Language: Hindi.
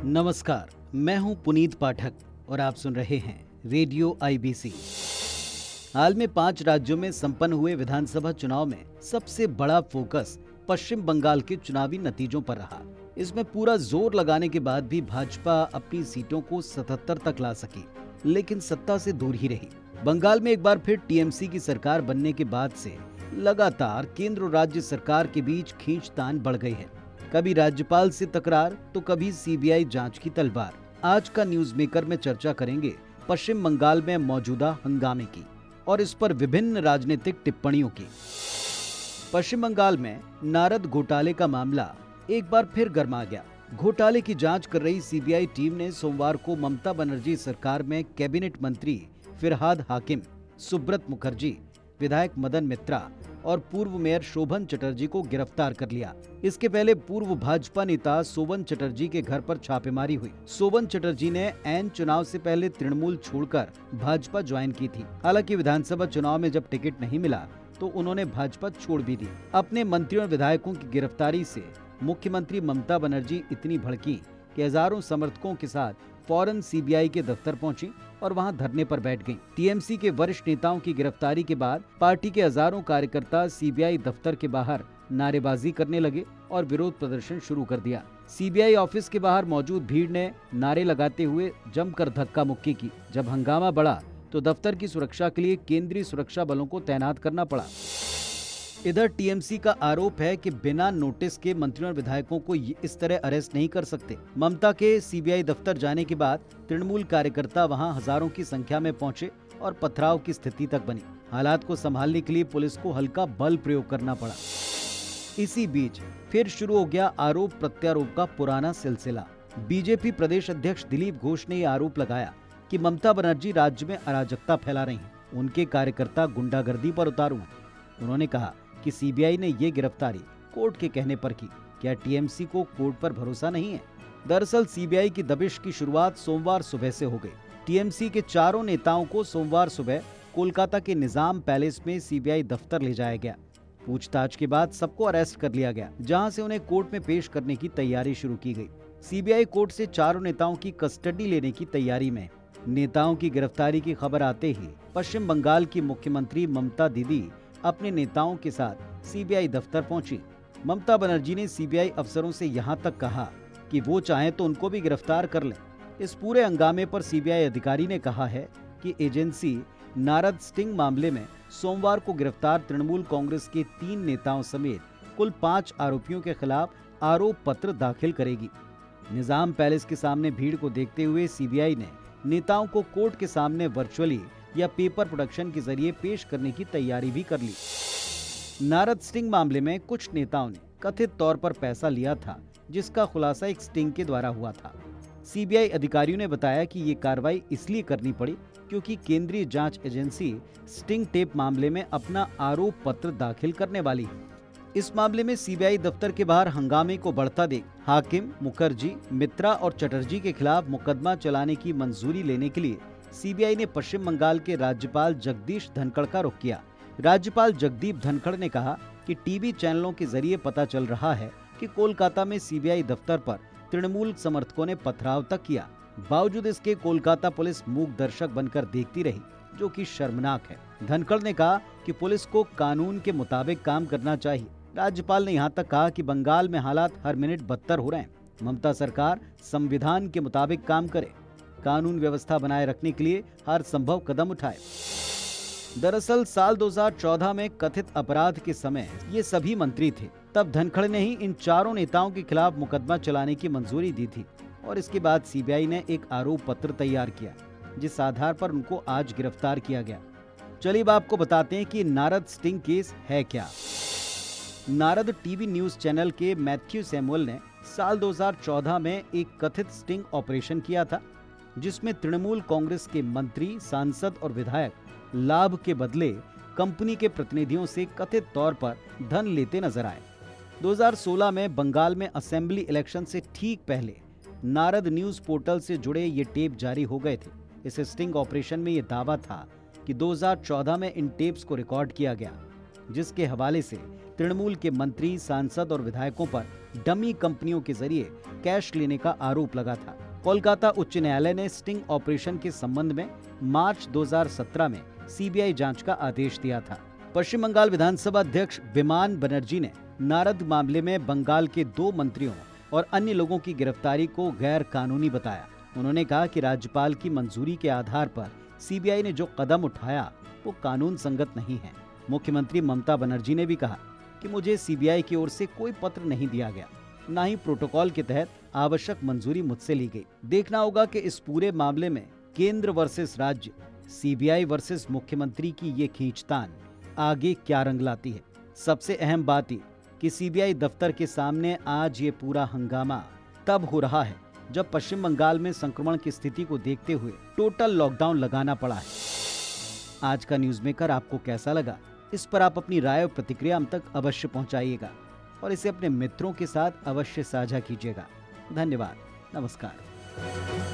नमस्कार, मैं हूं पुनीत पाठक और आप सुन रहे हैं रेडियो आईबीसी। हाल में 5 राज्यों में संपन्न हुए विधानसभा चुनाव में सबसे बड़ा फोकस पश्चिम बंगाल के चुनावी नतीजों पर रहा। इसमें पूरा जोर लगाने के बाद भी भाजपा अपनी सीटों को 77 तक ला सकी, लेकिन सत्ता से दूर ही रही। बंगाल में एक बार फिर टीएमसी की सरकार बनने के बाद से लगातार केंद्र और राज्य सरकार के बीच खींचतान बढ़ गई है। कभी राज्यपाल से तकरार तो कभी सीबीआई जांच की तलवार। आज का न्यूज मेकर में चर्चा करेंगे पश्चिम बंगाल में मौजूदा हंगामे की और इस पर विभिन्न राजनीतिक टिप्पणियों की। पश्चिम बंगाल में नारद घोटाले का मामला एक बार फिर गर्मा गया। घोटाले की जांच कर रही सीबीआई टीम ने सोमवार को ममता बनर्जी सरकार में कैबिनेट मंत्री फिरहाद हाकिम, सुब्रत मुखर्जी, विधायक मदन मित्रा और पूर्व मेयर शोभन चटर्जी को गिरफ्तार कर लिया। इसके पहले पूर्व भाजपा नेता सोवन चटर्जी के घर पर छापेमारी हुई। सोवन चटर्जी ने ऐन चुनाव से पहले तृणमूल छोड़कर भाजपा ज्वाइन की थी। हालांकि विधानसभा चुनाव में जब टिकट नहीं मिला तो उन्होंने भाजपा छोड़ भी दी। अपने मंत्रियों और विधायकों की गिरफ्तारी से मुख्यमंत्री ममता बनर्जी इतनी भड़की कि हजारों समर्थकों के साथ फौरन सीबीआई के दफ्तर पहुंची और वहां धरने पर बैठ गईं। टीएमसी के वरिष्ठ नेताओं की गिरफ्तारी के बाद पार्टी के हजारों कार्यकर्ता सीबीआई दफ्तर के बाहर नारेबाजी करने लगे और विरोध प्रदर्शन शुरू कर दिया। सीबीआई ऑफिस के बाहर मौजूद भीड़ ने नारे लगाते हुए जमकर धक्का मुक्की की। जब हंगामा बढ़ा तो दफ्तर की सुरक्षा के लिए केंद्रीय सुरक्षा बलों को तैनात करना पड़ा। इधर टीएमसी का आरोप है कि बिना नोटिस के मंत्रियों और विधायकों को इस तरह अरेस्ट नहीं कर सकते। ममता के सीबीआई दफ्तर जाने के बाद तृणमूल कार्यकर्ता वहां हजारों की संख्या में पहुंचे और पथराव की स्थिति तक बनी। हालात को संभालने के लिए पुलिस को हल्का बल प्रयोग करना पड़ा। इसी बीच फिर शुरू हो गया आरोप प्रत्यारोप का पुराना सिलसिला। बीजेपी प्रदेश अध्यक्ष दिलीप घोष ने यह आरोप लगाया कि ममता बनर्जी राज्य में अराजकता फैला रही हैं। उनके कार्यकर्ता गुंडागर्दी पर उतारू हैं। उन्होंने कहा कि सीबीआई ने ये गिरफ्तारी कोर्ट के कहने पर की। क्या टीएमसी को कोर्ट पर भरोसा नहीं है? दरअसल सीबीआई की दबिश की शुरुआत सोमवार सुबह से हो गई। टीएमसी के चारों नेताओं को सोमवार सुबह कोलकाता के निजाम पैलेस में सीबीआई दफ्तर ले जाया गया। पूछताछ के बाद सबको अरेस्ट कर लिया गया, जहां से उन्हें कोर्ट में पेश करने की तैयारी शुरू की गई। सीबीआई कोर्ट से चारों नेताओं की कस्टडी लेने की तैयारी में। नेताओं की गिरफ्तारी की खबर आते ही पश्चिम बंगाल की मुख्यमंत्री ममता दीदी अपने नेताओं के साथ सीबीआई दफ्तर पहुंची। ममता बनर्जी ने सीबीआई अफसरों से यहां तक कहा कि वो चाहें तो उनको भी गिरफ्तार कर लें। इस पूरे हंगामे पर सीबीआई अधिकारी ने कहा है कि एजेंसी नारद स्टिंग मामले में सोमवार को गिरफ्तार तृणमूल कांग्रेस के 3 नेताओं समेत कुल 5 आरोपियों के खिलाफ आरोप पत्र दाखिल करेगी। निजाम पैलेस के सामने भीड़ को देखते हुए सीबीआई ने नेताओं को कोर्ट के सामने वर्चुअली या पेपर प्रोडक्शन के जरिए पेश करने की तैयारी भी कर ली। नारद स्टिंग मामले में कुछ नेताओं ने कथित तौर पर पैसा लिया था, जिसका खुलासा एक स्टिंग के द्वारा हुआ था। सीबीआई अधिकारियों ने बताया कि ये कार्रवाई इसलिए करनी पड़ी क्योंकि केंद्रीय जांच एजेंसी स्टिंग टेप मामले में अपना आरोप पत्र दाखिल करने वाली है। इस मामले में सीबीआई दफ्तर के बाहर हंगामे को बढ़ता देख हाकिम, मुखर्जी, मित्रा और चटर्जी के खिलाफ मुकदमा चलाने की मंजूरी लेने के लिए सीबीआई ने पश्चिम बंगाल के राज्यपाल जगदीश धनखड़ का रुख किया। राज्यपाल जगदीप धनखड़ ने कहा कि टीवी चैनलों के जरिए पता चल रहा है कि कोलकाता में सीबीआई दफ्तर पर तृणमूल समर्थकों ने पथराव तक किया। बावजूद इसके कोलकाता पुलिस मूक दर्शक बनकर देखती रही, जो कि शर्मनाक है। धनखड़ ने कहा कि पुलिस को कानून के मुताबिक काम करना चाहिए। राज्यपाल ने यहाँ तक कहा कि बंगाल में हालात हर मिनट बदतर हो रहे हैं। ममता सरकार संविधान के मुताबिक काम करे, कानून व्यवस्था बनाए रखने के लिए हर संभव कदम उठाए। दरअसल साल 2014 में कथित अपराध के समय ये सभी मंत्री थे। तब धनखड़ ने ही इन चारों नेताओं के खिलाफ मुकदमा चलाने की मंजूरी दी थी और इसके बाद सीबीआई ने एक आरोप पत्र तैयार किया, जिस आधार पर उनको आज गिरफ्तार किया गया। चलिए आपको बताते हैं कि नारद स्टिंग केस है क्या। नारद टीवी न्यूज चैनल के मैथ्यू सैमुअल ने साल 2014 में एक कथित स्टिंग ऑपरेशन किया था, जिसमें तृणमूल कांग्रेस के मंत्री, सांसद और विधायक लाभ के बदले कंपनी के प्रतिनिधियों से कथित तौर पर धन लेते नजर आए। 2016 में बंगाल में असेंबली इलेक्शन से ठीक पहले नारद न्यूज पोर्टल से जुड़े ये टेप जारी हो गए थे। इस स्टिंग ऑपरेशन में ये दावा था कि 2014 में इन टेप्स को रिकॉर्ड किया गया, जिसके हवाले से तृणमूल के मंत्री, सांसद और विधायकों पर डमी कंपनियों के जरिए कैश लेने का आरोप लगा था। कोलकाता उच्च न्यायालय ने स्टिंग ऑपरेशन के संबंध में मार्च 2017 में सीबीआई जांच का आदेश दिया था। पश्चिम बंगाल विधानसभा अध्यक्ष विमान बनर्जी ने नारद मामले में बंगाल के 2 मंत्रियों और अन्य लोगों की गिरफ्तारी को गैर कानूनी बताया। उन्होंने कहा कि राज्यपाल की मंजूरी के आधार पर सीबीआई ने जो कदम उठाया वो कानून संगत नहीं है। मुख्यमंत्री ममता बनर्जी ने भी कहा कि मुझे सीबीआई की ओर से कोई पत्र नहीं दिया गया, न ही प्रोटोकॉल के तहत आवश्यक मंजूरी मुझसे ली गई। देखना होगा कि इस पूरे मामले में केंद्र वर्सेस राज्य, सीबीआई वर्सेस मुख्यमंत्री की ये खींचतान आगे क्या रंग लाती है। सबसे अहम बात ये कि सीबीआई दफ्तर के सामने आज ये पूरा हंगामा तब हो रहा है जब पश्चिम बंगाल में संक्रमण की स्थिति को देखते हुए टोटल लॉकडाउन लगाना पड़ा है। आज का न्यूज़ मेकर आपको कैसा लगा, इस पर आप अपनी राय और प्रतिक्रिया हम तक अवश्य पहुंचाइएगा और इसे अपने मित्रों के साथ अवश्य साझा कीजिएगा। धन्यवाद। नमस्कार।